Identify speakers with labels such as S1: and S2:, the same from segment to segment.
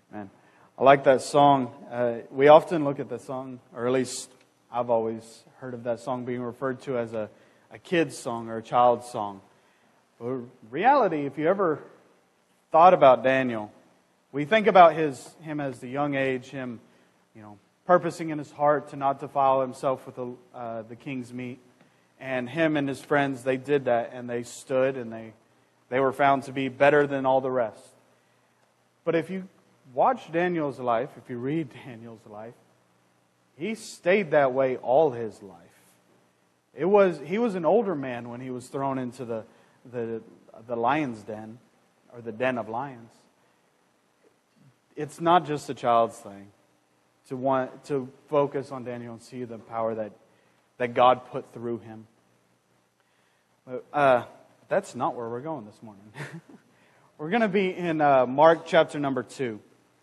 S1: Man, I like that song. We often look at that song, or at least I've always heard of that song being referred to as a kid's song or a child's song. But reality, if you ever thought about Daniel, we think about him as the young age, him, purposing in his heart to not defile himself with the king's meat. And him and his friends, they did that, and they stood, and they were found to be better than all the rest. But if you watch Daniel's life, if you read Daniel's life, he stayed that way all his life. He was an older man when he was thrown into the lion's den, or the den of lions. It's not just a child's thing to want to focus on Daniel and see the power that God put through him. That's not where we're going this morning. We're going to be in Mark chapter number 2.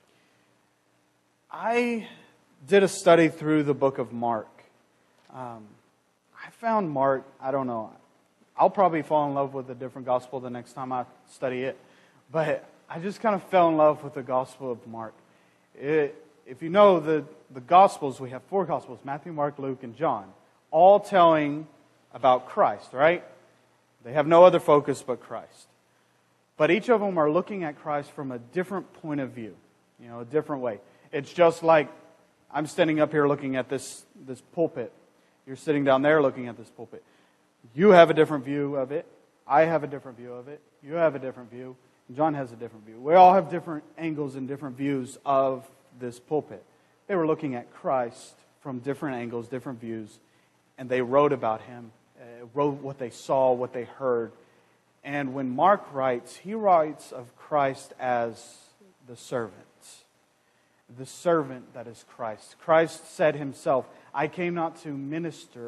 S1: I did a study through the book of Mark. I found Mark, I don't know, I'll probably fall in love with a different gospel the next time I study it. But I just kind of fell in love with the gospel of Mark. If you know the gospels, we have 4 gospels, Matthew, Mark, Luke, and John, all telling about Christ, right? They have no other focus but Christ. But each of them are looking at Christ from a different point of view, a different way. It's just like I'm standing up here looking at this pulpit. You're sitting down there looking at this pulpit. You have a different view of it. I have a different view of it. You have a different view. John has a different view. We all have different angles and different views of this pulpit. They were looking at Christ from different angles, different views, and they wrote about Him, wrote what they saw, what they heard. And when Mark writes, he writes of Christ as the servant that is Christ. Christ said Himself, I came not to minister,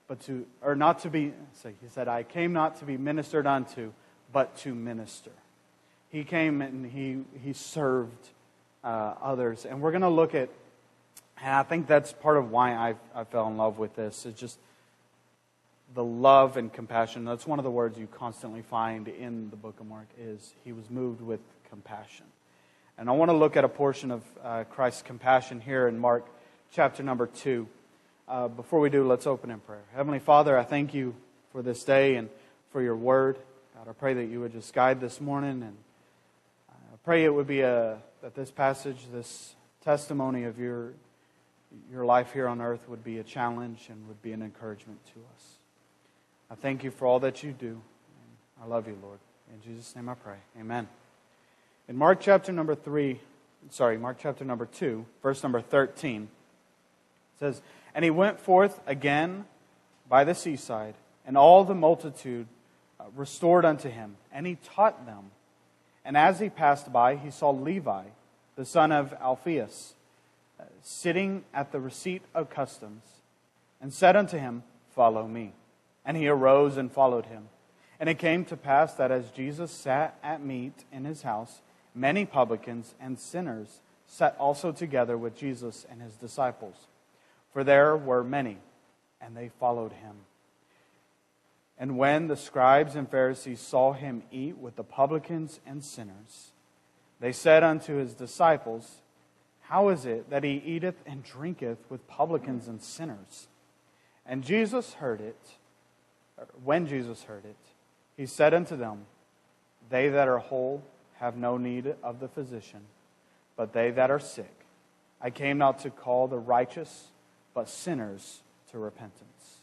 S1: He said, I came not to be ministered unto, but to minister. He came and He served others. And we're going to look at, and I think that's part of why I fell in love with this. It's just the love and compassion. That's one of the words you constantly find in the book of Mark is He was moved with compassion. And I want to look at a portion of Christ's compassion here in Mark chapter number 2. Before we do, let's open in prayer. Heavenly Father, I thank You for this day and for Your word. God, I pray that You would just guide this morning, and I pray it would be that this passage, this testimony of Your life here on earth would be a challenge and would be an encouragement to us. I thank You for all that You do. I love You, Lord. In Jesus' name I pray. Amen. In Mark chapter number 2, verse number 13, it says, And He went forth again by the seaside, and all the multitude restored unto Him, and He taught them. And as He passed by, He saw Levi, the son of Alphaeus, sitting at the receipt of customs, and said unto him, Follow me. And he arose and followed Him. And it came to pass that as Jesus sat at meat in His house, many publicans and sinners sat also together with Jesus and His disciples. For there were many, and they followed Him. And when the scribes and Pharisees saw Him eat with the publicans and sinners, they said unto His disciples, How is it that He eateth and drinketh with publicans and sinners? And Jesus heard it. When Jesus heard it, He said unto them, They that are whole have no need of the physician, but they that are sick. I came not to call the righteous, but sinners to repentance.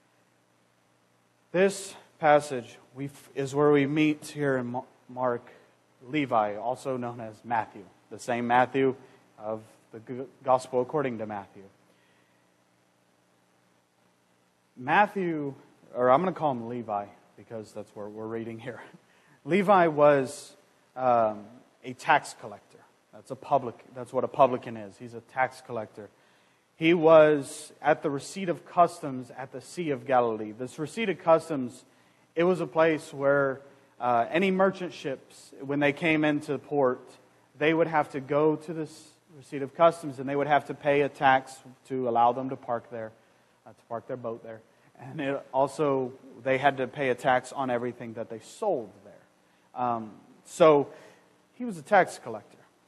S1: This passage is where we meet here in Mark Levi, also known as Matthew, the same Matthew of the Gospel according to Matthew. Matthew, or I'm going to call him Levi because that's where we're reading here. Levi was a tax collector. That's what a publican is. He's a tax collector. He was at the receipt of customs at the Sea of Galilee. This receipt of customs, it was a place where any merchant ships, when they came into port, they would have to go to this receipt of customs, and they would have to pay a tax to allow them to park there, to park their boat there. And they had to pay a tax on everything that they sold there. So he was a tax collector.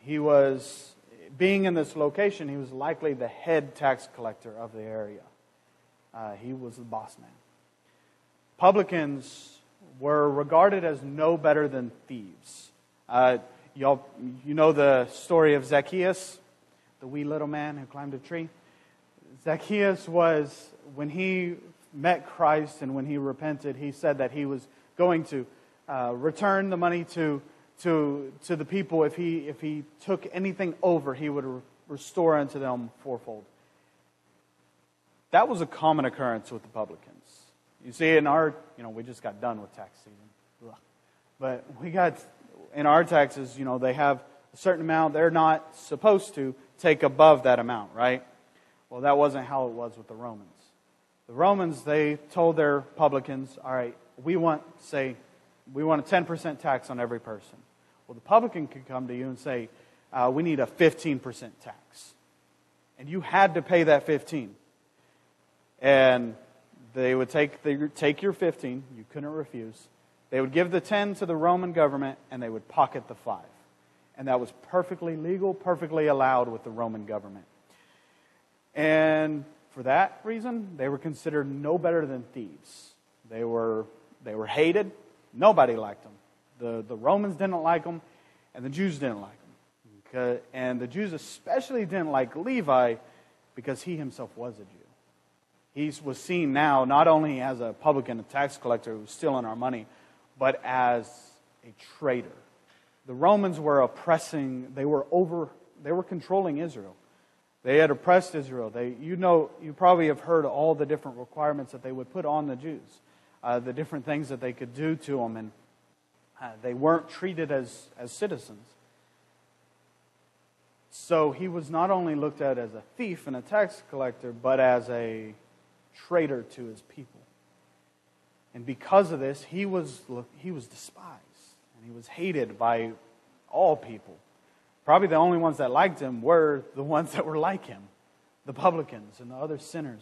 S1: He was, being in this location, he was likely the head tax collector of the area. He was the boss man. Publicans were regarded as no better than thieves. You know the story of Zacchaeus, the wee little man who climbed a tree? Zacchaeus was, when he met Christ and when he repented, he said that he was going to return the money to the people. If he took anything over, he would restore unto them fourfold. That was a common occurrence with the publicans. You see, we just got done with tax season. But in our taxes, they have a certain amount. They're not supposed to take above that amount, right? Well, that wasn't how it was with the Romans. The Romans, they told their publicans, all right, we want a 10% tax on every person. Well, the publican could come to you and say, we need a 15% tax. And you had to pay that 15. And they would take your 15, you couldn't refuse. They would give the 10 to the Roman government, and they would pocket the 5. And that was perfectly legal, perfectly allowed with the Roman government. And for that reason, they were considered no better than thieves. They were hated. Nobody liked them. The Romans didn't like them, and the Jews didn't like them. And the Jews especially didn't like Levi because he himself was a Jew. He was seen now not only as a publican, a tax collector who was stealing our money, but as a traitor. The Romans were oppressing, they were controlling Israel. They had oppressed Israel. You probably have heard all the different requirements that they would put on the Jews, the different things that they could do to them, and they weren't treated as citizens. So he was not only looked at as a thief and a tax collector, but as a traitor to his people. And because of this, he was despised, and he was hated by all people. Probably the only ones that liked him were the ones that were like him, the publicans and the other sinners.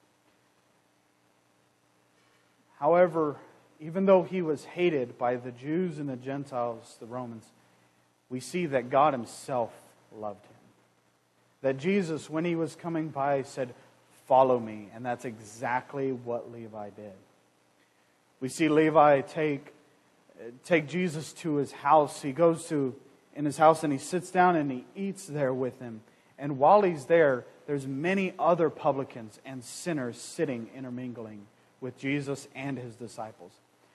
S1: However, even though he was hated by the Jews and the Gentiles, the Romans, we see that God himself loved him. That Jesus, when he was coming by, said, "Follow me." And that's exactly what Levi did. We see Levi take Jesus to his house. He goes in his house and he sits down and he eats there with him. And while he's there, there's many other publicans and sinners sitting, intermingling with Jesus and his disciples.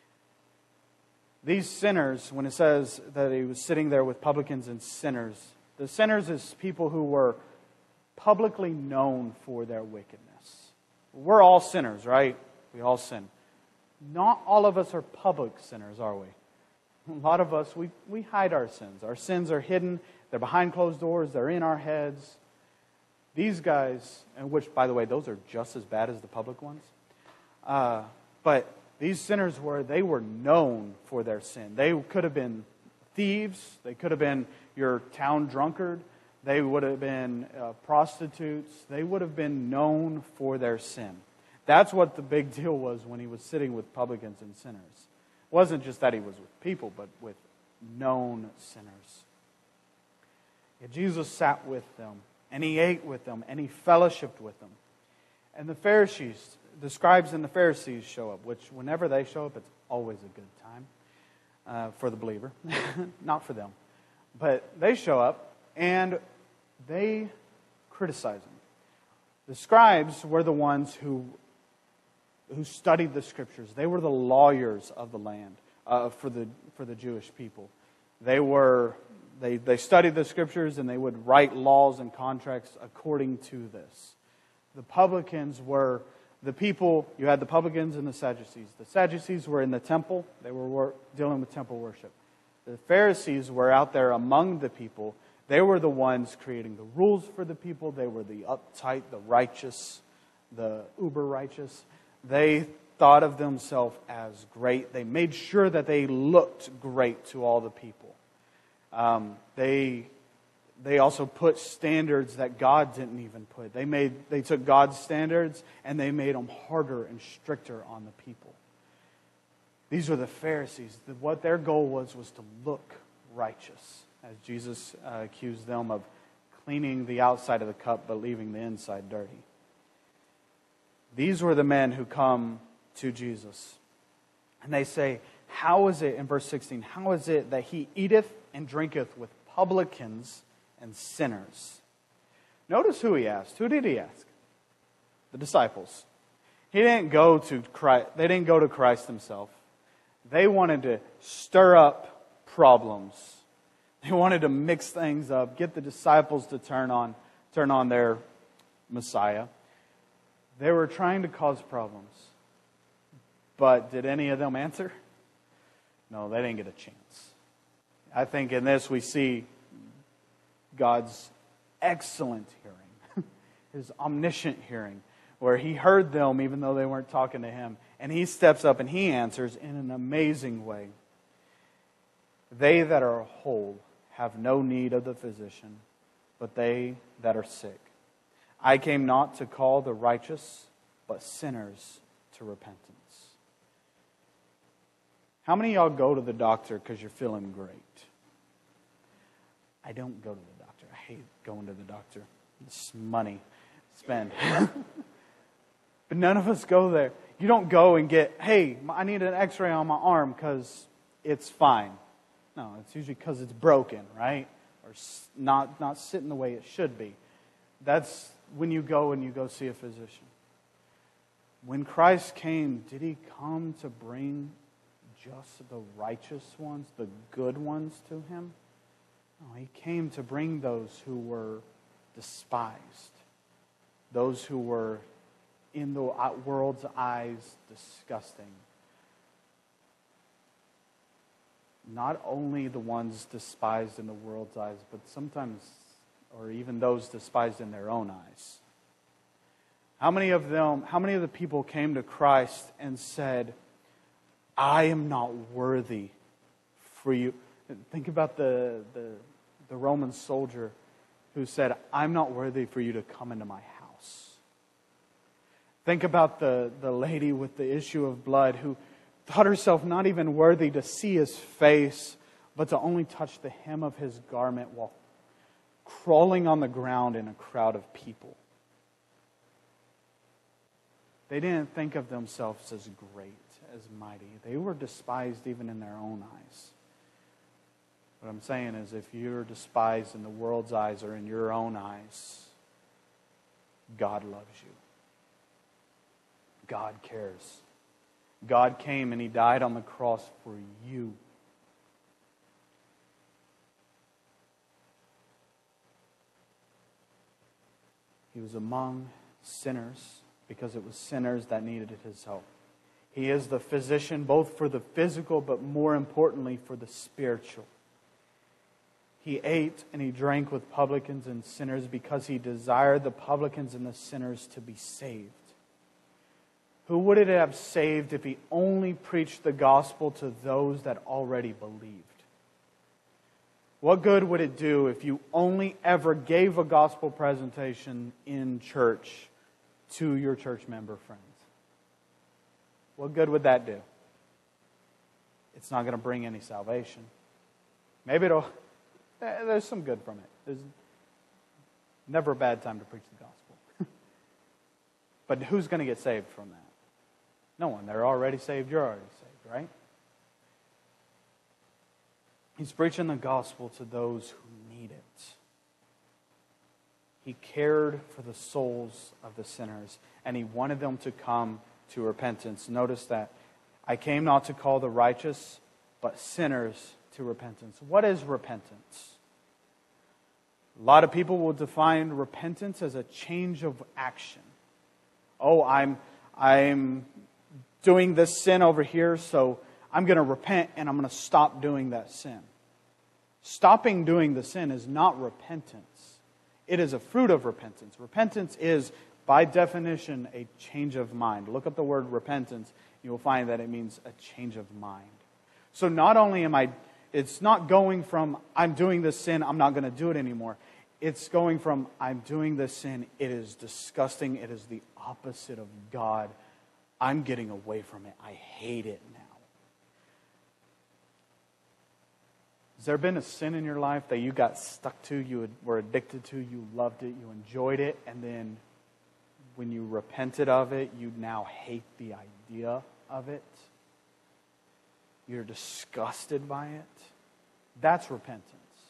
S1: These sinners, when it says that he was sitting there with publicans and sinners, the sinners is people who were publicly known for their wickedness. We're all sinners, right? We all sin. Not all of us are public sinners, are we? A lot of us, we hide our sins. Our sins are hidden. They're behind closed doors. They're in our heads. These guys, and which, by the way, those are just as bad as the public ones. But these sinners they were known for their sin. They could have been thieves. They could have been your town drunkard. They would have been prostitutes. They would have been known for their sin. That's what the big deal was when he was sitting with publicans and sinners. It wasn't just that he was with people, but with known sinners. Yet Jesus sat with them, and he ate with them, and he fellowshiped with them. And the Pharisees, the scribes and the Pharisees show up, which whenever they show up, it's always a good time for the believer. Not for them. But they show up, and they criticize him. The scribes were the ones who studied the Scriptures. They were the lawyers of the land for the Jewish people. They studied the Scriptures, and they would write laws and contracts according to this. The publicans were the people. You had the publicans and the Sadducees. The Sadducees were in the temple. They were dealing with temple worship. The Pharisees were out there among the people. They were the ones creating the rules for the people. They were the uptight, the righteous, the uber righteous. They thought of themselves as great. They made sure that they looked great to all the people. They also put standards that God didn't even put. They took God's standards and they made them harder and stricter on the people. These were the Pharisees. What their goal was to look righteous. as Jesus accused them of cleaning the outside of the cup but leaving the inside dirty. These were the men who come to Jesus. And they say, how is it, in verse 16, how is it that he eateth and drinketh with publicans and sinners? Notice who he asked. Who did he ask? The disciples. He didn't go to Christ. They didn't go to Christ himself. They wanted to stir up problems. They wanted to mix things up, get the disciples to turn on their Messiah. They were trying to cause problems. But did any of them answer? No, they didn't get a chance. I think in this we see God's excellent hearing, His omniscient hearing, where He heard them even though they weren't talking to Him. And He steps up and He answers in an amazing way. They that are whole have no need of the physician, but they that are sick. I came not to call the righteous, but sinners to repentance. How many of y'all go to the doctor because you're feeling great? I don't go to the doctor. I hate going to the doctor. It's money spent. But none of us go there. You don't go and get, hey, I need an x-ray on my arm because it's fine. No, it's usually because it's broken, right? Or not sitting the way it should be. That's when you go and you go see a physician. When Christ came, did He come to bring just the righteous ones, the good ones to Him? No, He came to bring those who were despised, those who were in the world's eyes disgusting. Not only the ones despised in the world's eyes, but sometimes, or even those despised in their own eyes. How many of the people came to Christ and said, I am not worthy for you? Think about the Roman soldier who said, I'm not worthy for you to come into my house. Think about the lady with the issue of blood who thought herself not even worthy to see His face, but to only touch the hem of His garment while crawling on the ground in a crowd of people. They didn't think of themselves as great, as mighty. They were despised even in their own eyes. What I'm saying is, if you're despised in the world's eyes or in your own eyes, God loves you. God cares. God came and He died on the cross for you. He was among sinners because it was sinners that needed His help. He is the physician both for the physical, but more importantly for the spiritual. He ate and He drank with publicans and sinners because He desired the publicans and the sinners to be saved. Who would it have saved if He only preached the gospel to those that already believed? What good would it do if you only ever gave a gospel presentation in church to your church member friends? What good would that do? It's not going to bring any salvation. Maybe there's some good from it. There's never a bad time to preach the gospel. But who's going to get saved from that? No one. They're already saved. You're already saved, right? He's preaching the gospel to those who need it. He cared for the souls of the sinners, and He wanted them to come to repentance. Notice that. I came not to call the righteous, but sinners to repentance. What is repentance? A lot of people will define repentance as a change of action. Oh, I'm doing this sin over here, so I'm going to repent and I'm going to stop doing that sin. Stopping doing the sin is not repentance. It is a fruit of repentance. Repentance is, by definition, a change of mind. Look up the word repentance. You will find that it means a change of mind. So not only it's not going from, I'm doing this sin, I'm not going to do it anymore. It's going from, I'm doing this sin, it is disgusting, it is the opposite of God. I'm getting away from it. I hate it now. Has there been a sin in your life that you got stuck to, you were addicted to, you loved it, you enjoyed it, and then when you repented of it, you now hate the idea of it? You're disgusted by it? That's repentance.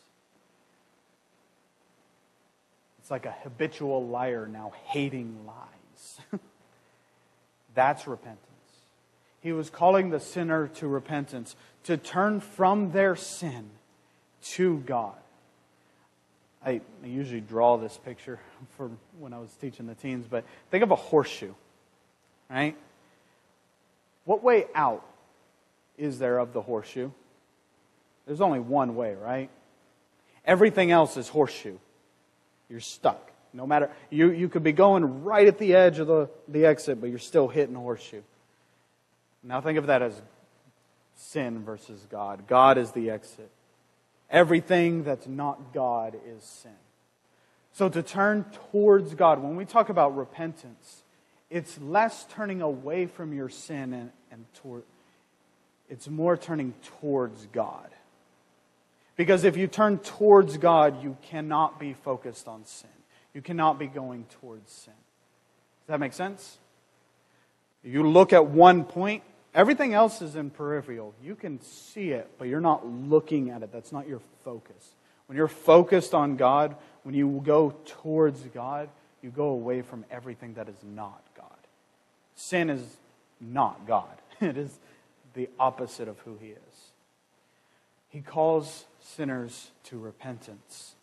S1: It's like a habitual liar now hating lies. That's repentance. He was calling the sinner to repentance, to turn from their sin to God. I usually draw this picture for when I was teaching the teens, but think of a horseshoe, right? What way out is there of the horseshoe? There's only one way, right? Everything else is horseshoe. You're stuck. No matter, you could be going right at the edge of the exit, but you're still hitting a horseshoe. Now think of that as sin versus God. God is the exit. Everything that's not God is sin. So to turn towards God, when we talk about repentance, it's less turning away from your sin and toward. It's more turning towards God. Because if you turn towards God, you cannot be focused on sin. You cannot be going towards sin. Does that make sense? You look at one point, everything else is in peripheral. You can see it, but you're not looking at it. That's not your focus. When you're focused on God, when you go towards God, you go away from everything that is not God. Sin is not God. It is the opposite of who He is. He calls sinners to repentance.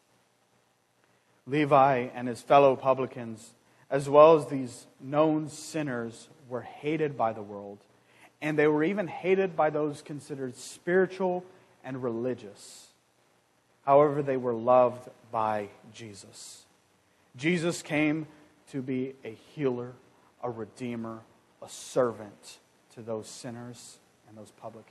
S1: Levi and his fellow publicans, as well as these known sinners, were hated by the world. And they were even hated by those considered spiritual and religious. However, they were loved by Jesus. Jesus came to be a healer, a redeemer, a servant to those sinners and those publicans.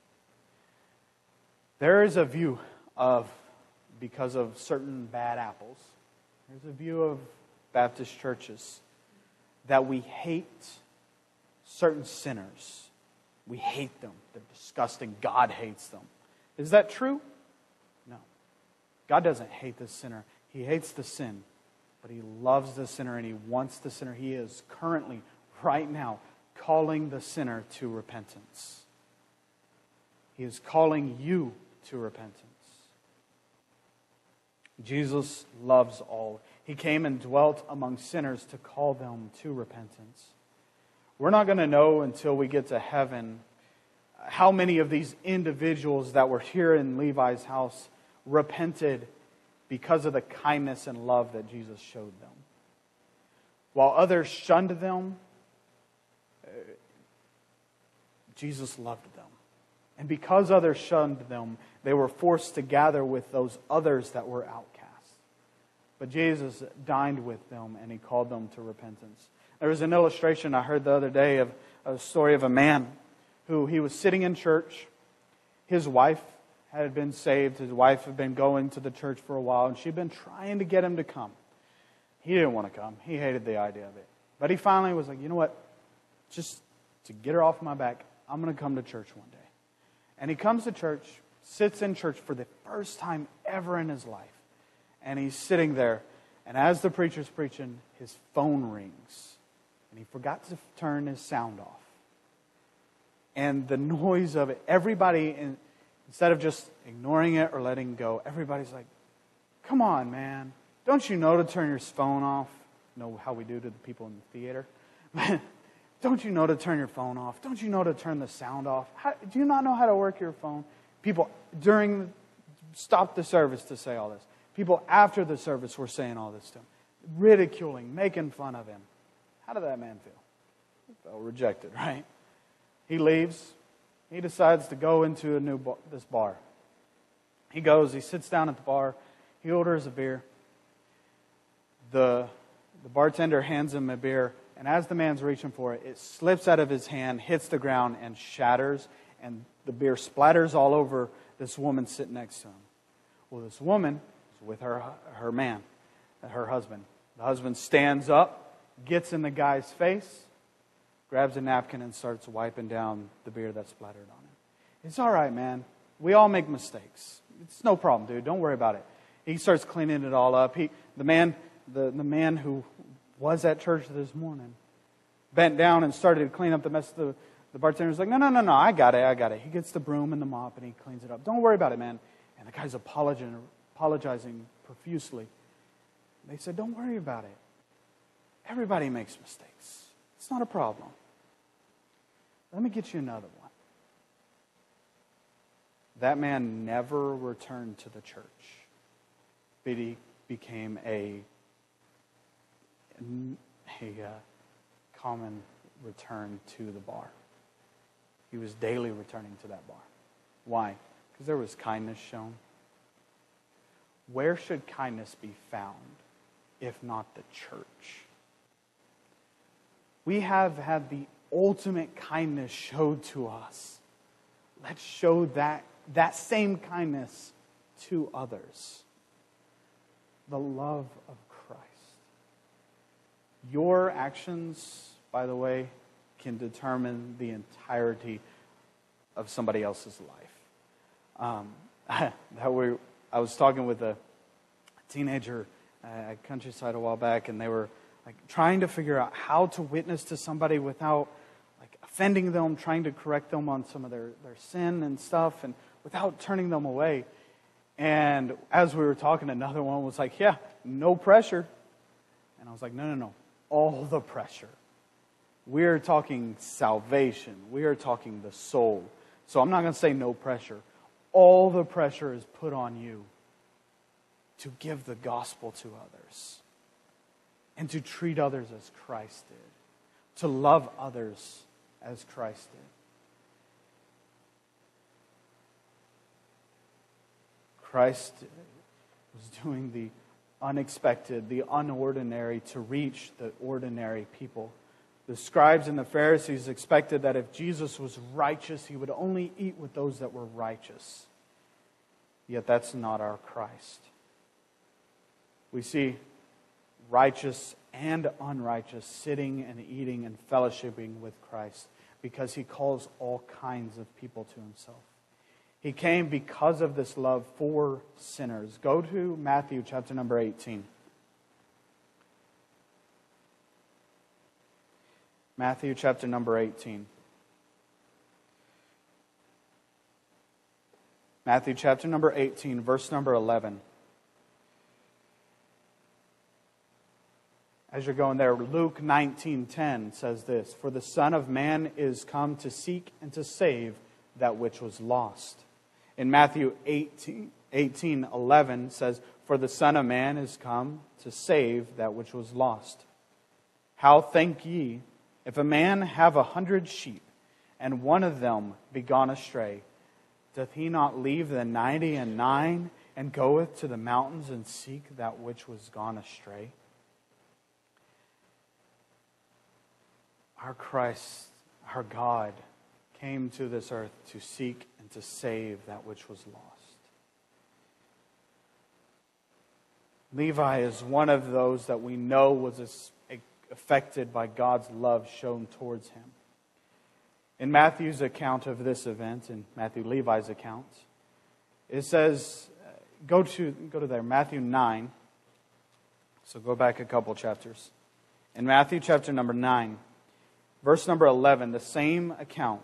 S1: There is a view of, because of certain bad apples, there's a view of Baptist churches that we hate certain sinners. We hate them. They're disgusting. God hates them. Is that true? No. God doesn't hate the sinner. He hates the sin, but He loves the sinner and He wants the sinner. He is currently, right now, calling the sinner to repentance. He is calling you to repentance. Jesus loves all. He came and dwelt among sinners to call them to repentance. We're not going to know until we get to heaven how many of these individuals that were here in Levi's house repented because of the kindness and love that Jesus showed them. While others shunned them, Jesus loved them. And because others shunned them, they were forced to gather with those others that were outcast. But Jesus dined with them and He called them to repentance. There was an illustration I heard the other day of a story of a man who he was sitting in church. His wife had been saved. His wife had been going to the church for a while, and she'd been trying to get him to come. He didn't want to come. He hated the idea of it. But he finally was like, you know what? Just to get her off my back, I'm going to come to church one day. And he comes to church, sits in church for the first time ever in his life. And he's sitting there, and as the preacher's preaching, his phone rings. And he forgot to turn his sound off. And the noise of it, everybody, instead of just ignoring it or letting go, everybody's like, come on, man. Don't you know to turn your phone off? You know how we do to the people in the theater? Don't you know to turn your phone off? Don't you know to turn the sound off? Do you not know how to work your phone? People stopped the service to say all this. People after the service were saying all this to him. Ridiculing, making fun of him. How did that man feel? He felt rejected, right? He leaves. He decides to go into this bar. He goes, he sits down at the bar. He orders a beer. The bartender hands him a beer. And as the man's reaching for it, it slips out of his hand, hits the ground, and shatters. And the beer splatters all over this woman sitting next to him. Well, this woman is with her man, her husband. The husband stands up, gets in the guy's face, grabs a napkin, and starts wiping down the beer that splattered on him. It's all right, man. We all make mistakes. It's no problem, dude. Don't worry about it. He starts cleaning it all up. The man who was at church this morning bent down and started to clean up the mess. The bartender was like, no, I got it. He gets the broom and the mop and he cleans it up. Don't worry about it, man. And the guy's apologizing profusely. They said, don't worry about it. Everybody makes mistakes. It's not a problem. Let me get you another one. That man never returned to the church, but he became a common return to the bar. He was daily returning to that bar. Why? Because there was kindness shown. Where should kindness be found, if not the church? We have had the ultimate kindness showed to us. Let's show that same kindness to others. The love of Christ. Your actions, by the way, can determine the entirety of somebody else's life. I was talking with a teenager at Countryside a while back, and they were trying to figure out how to witness to somebody without offending them, trying to correct them on some of their sin and stuff, and without turning them away. And as we were talking, another one was like, yeah, no pressure. And I was like, no, all the pressure. We're talking salvation. We are talking the soul. So I'm not going to say no pressure. All the pressure is put on you to give the gospel to others and to treat others as Christ did, to love others as Christ did. Christ was doing the unexpected, the unordinary to reach the ordinary people. The scribes and the Pharisees expected that if Jesus was righteous, he would only eat with those that were righteous. Yet that's not our Christ. We see righteous and unrighteous sitting and eating and fellowshipping with Christ because he calls all kinds of people to himself. He came because of this love for sinners. Go to Matthew chapter number 18. Matthew chapter number 18. Matthew chapter number 18, verse number 11. As you're going there, Luke 19:10 says this, "For the Son of Man is come to seek and to save that which was lost." In Matthew 18:11 says, "For the Son of Man is come to save that which was lost. How think ye, if a man have 100 sheep, and one of them be gone astray, doth he not leave the 99 and goeth to the mountains and seek that which was gone astray?" Our Christ, our God, came to this earth to seek and to save that which was lost. Levi is one of those that we know was affected by God's love shown towards him. In Matthew's account of this event, in Levi's account, it says, go to there, Matthew 9. So go back a couple chapters. In Matthew chapter number 9, verse number 11, the same account.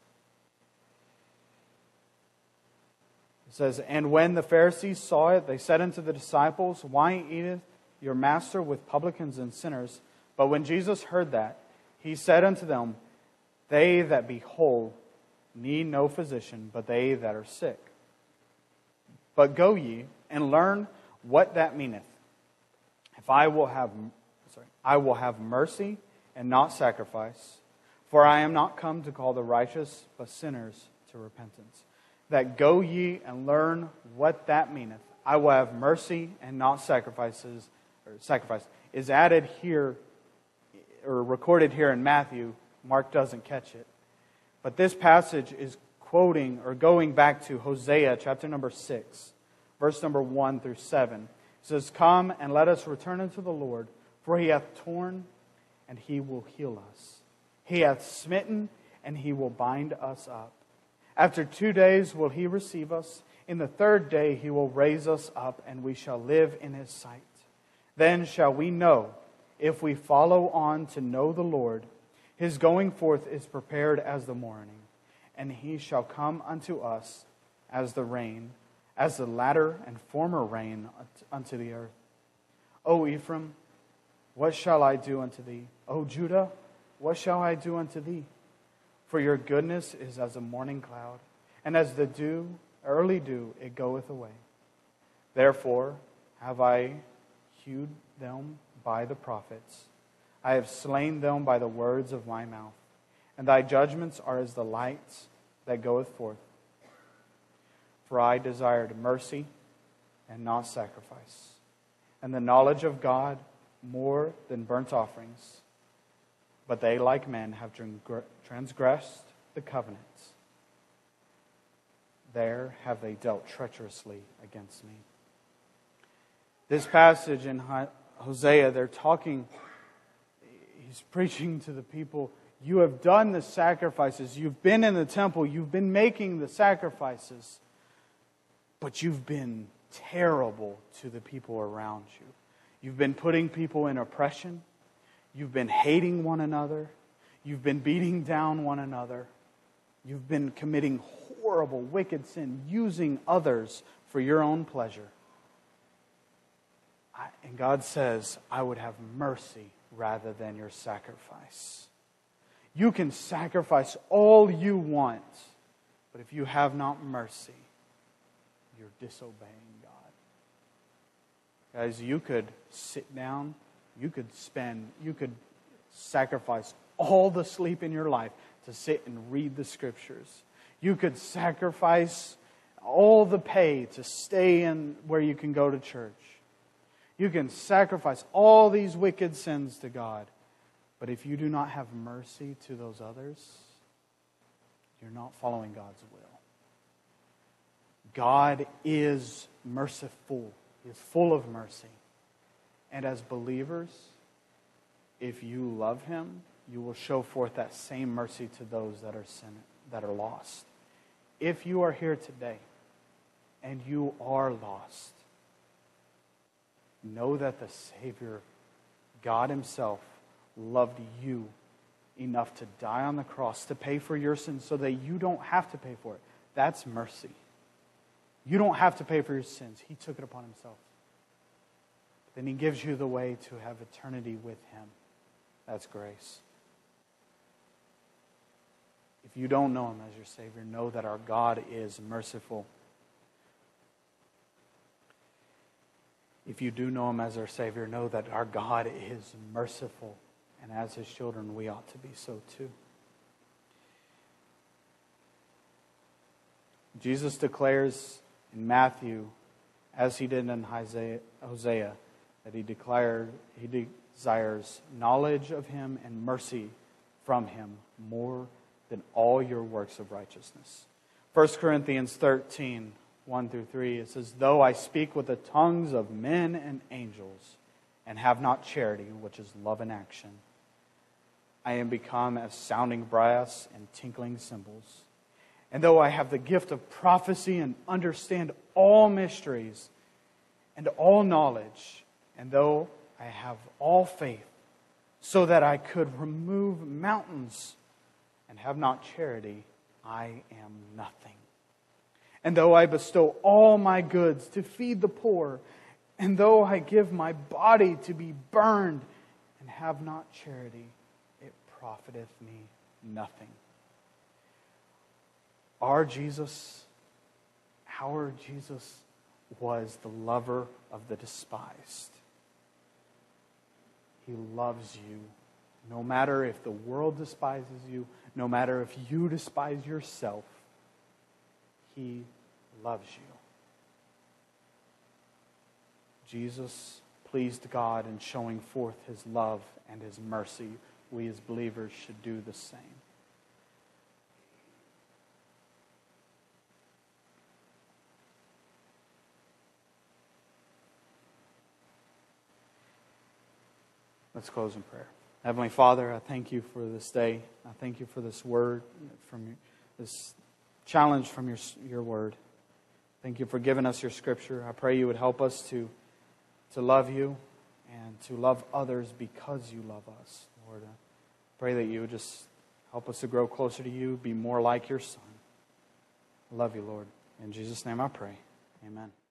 S1: It says, "And when the Pharisees saw it, they said unto the disciples, Why eateth your master with publicans and sinners? But when Jesus heard that, he said unto them, They that be whole need no physician, but they that are sick. But go ye and learn what that meaneth. If I will have mercy and not sacrifice, for I am not come to call the righteous, but sinners to repentance. That go ye and learn what that meaneth. I will have mercy and not sacrifice is added here, or recorded here in Matthew. Mark doesn't catch it. But this passage is quoting or going back to Hosea chapter number 6, verse number 1 through 7. It says, "Come and let us return unto the Lord, for he hath torn and he will heal us. He hath smitten and he will bind us up. After 2 days will he receive us. In the third day he will raise us up, and we shall live in his sight. Then shall we know, if we follow on to know the Lord. His going forth is prepared as the morning, and he shall come unto us as the rain, as the latter and former rain unto the earth. O Ephraim, what shall I do unto thee? O Judah, what shall I do unto thee? For your goodness is as a morning cloud, and as the dew, early dew, it goeth away. Therefore have I hewed them by the prophets. I have slain them by the words of my mouth. And thy judgments are as the lights that goeth forth. For I desired mercy and not sacrifice, and the knowledge of God more than burnt offerings. But they, like men, have transgressed the covenants. There have they dealt treacherously against me. This passage in Hosea, they're talking, he's preaching to the people, you have done the sacrifices, you've been in the temple, you've been making the sacrifices, but you've been terrible to the people around you. You've been putting people in oppression, you've been hating one another, you've been beating down one another, you've been committing horrible, wicked sin, using others for your own pleasure. And God says, I would have mercy rather than your sacrifice. You can sacrifice all you want, but if you have not mercy, you're disobeying God. Guys, you could sit down, you could sacrifice all the sleep in your life to sit and read the Scriptures. You could sacrifice all the pay to stay in where you can go to church. You can sacrifice all these wicked sins to God. But if you do not have mercy to those others, you're not following God's will. God is merciful. He is full of mercy. And as believers, if you love Him, you will show forth that same mercy to those that are lost. If you are here today and you are lost, know that the Savior, God Himself, loved you enough to die on the cross to pay for your sins so that you don't have to pay for it. That's mercy. You don't have to pay for your sins. He took it upon Himself. Then He gives you the way to have eternity with Him. That's grace. If you don't know Him as your Savior, know that our God is merciful. If you do know Him as our Savior, know that our God is merciful. And as His children, we ought to be so too. Jesus declares in Matthew, as He did in Hosea, that He desires knowledge of Him and mercy from Him more than all your works of righteousness. 1 Corinthians 13, 1-3, it says, though I speak with the tongues of men and angels and have not charity, which is love in action, I am become as sounding brass and tinkling cymbals. And though I have the gift of prophecy and understand all mysteries and all knowledge, and though I have all faith so that I could remove mountains and have not charity, I am nothing. And though I bestow all my goods to feed the poor, and though I give my body to be burned and have not charity, it profiteth me nothing. Our Jesus was the lover of the despised. He loves you. No matter if the world despises you, no matter if you despise yourself, He loves you. Jesus pleased God in showing forth His love and His mercy. We as believers should do the same. Let's close in prayer. Heavenly Father, I thank You for this day. I thank You for this word, from this challenge from your word. Thank you for giving us your Scripture. I pray you would help us to love you and to love others because you love us, Lord. I pray that you would just help us to grow closer to you, be more like your Son. I love you, Lord. In Jesus' name I pray. Amen.